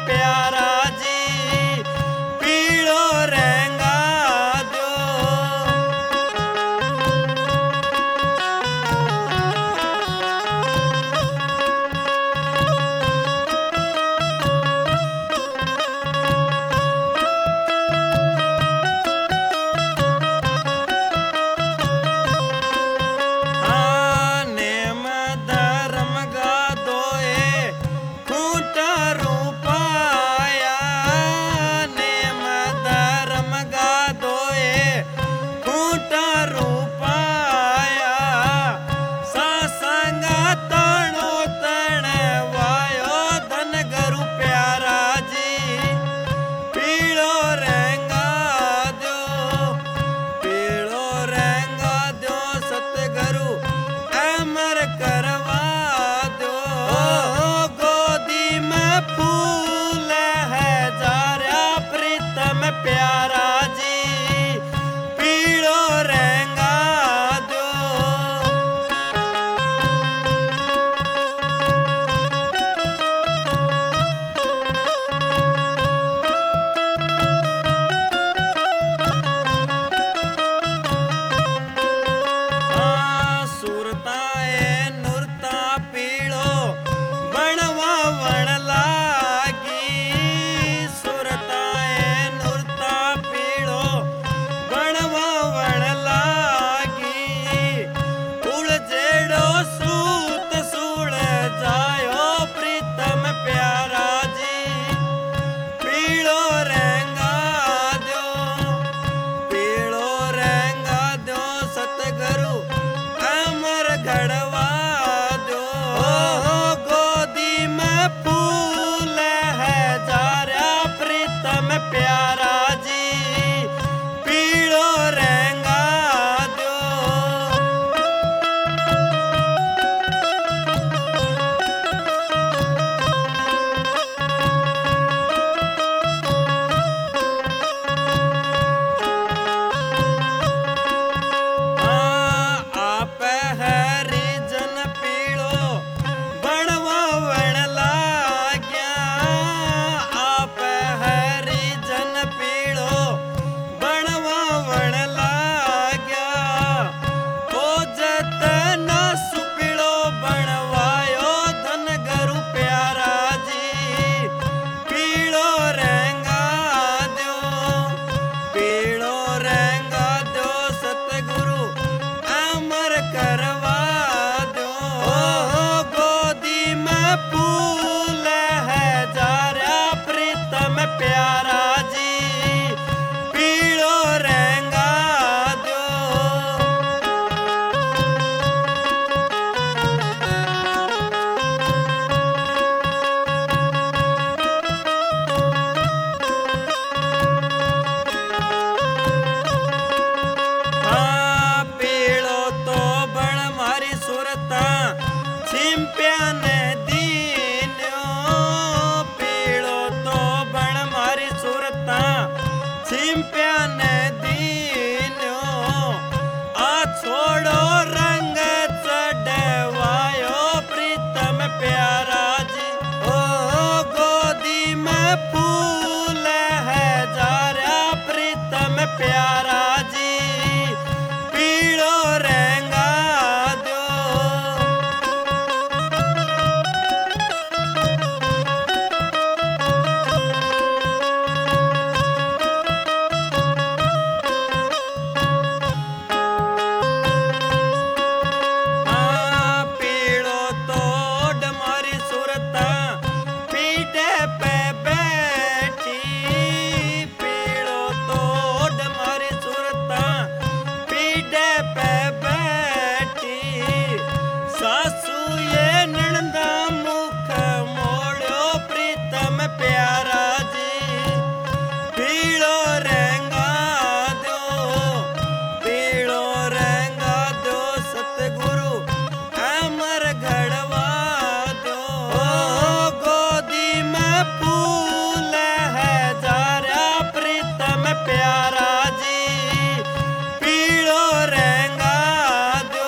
प्यारा जी पीड़ो रहेगा दो। नेम धर्म गा दोए खूंटा रूपाया, नेम धर्म गा दोए खूंटा रूपाया, सत्संग तणो तण वायो धन गुरु प्यारा जी पीड़ो रहेगा दो, पीड़ो रहेगा दो सतगुरु अमर करवा दो। गोदी में फूल है जारा प्रीतम प्यारा जी पीड़ो रहेगा दो। सुरता ए नुरता पीड़ो बनवा वन लागी, सुरता ए नुरता पीड़ो बनवा वन लागी, उड़ जेड़ो सूत सूड़ जायो प्रीतम प्यारा जी पीड़ो रहेगा दो, पीड़ो रहेगा दो सतगुरु अमर घड़वा दो। गोदी में फूल है जारा प्रीतम प्यारा जी पीड़ो रहेगा दो। आप हरिजन पीड़ो बनवा वन लाग्या, आप हरिजन पीड़ो बनवा वन लाग्या, ओ जतन सुपीड़ो बनवायो धन गुरु प्यारा जी पीड़ो रहेगा दो, पीड़ो रहेगा दो सतगुरु अमर करवा दो। गोदी में फूल है जारा प्रीतम प्यारा जी पीड़ो रहेगा दो। पीड़ो तो बण मारी सुरता छिंप्या ने दीन्यो, पीड़ो तो बण मारी सुरता छिंप्या ने दीन्यो, आ छोड़ो रंग चढ़वायो प्रीतम प्यारा जी। गोदी में फूल है जारा प्रीतम प्यारा जी पीड़ो रहेगा दो। पीड़ो तो डमारी सुरता पीठे पे बैठी, पीड़ो तो डमारी सुरता पीठे पे बैठी, सासू ये नणंदा मुख मोड़ो प्रीतम प्यारा जी पीड़ो रहेगा दो, पीड़ो रहेगा दो सतगुरु अमर घड़वा दो। गोदी में फूल है जारा प्रीतम प्यारा जी पीड़ो रहेगा दो।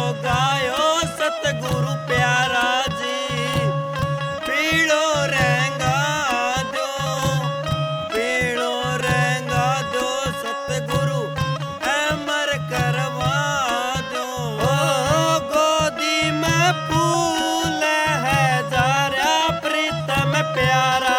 गायो सतगुरु प्यारा जी। पीड़ो रहेगा दो, पीड़ो रहेगा दो सतगुरु अमर करवा दो। गोदी में फूल है जारा प्रीतम प्यारा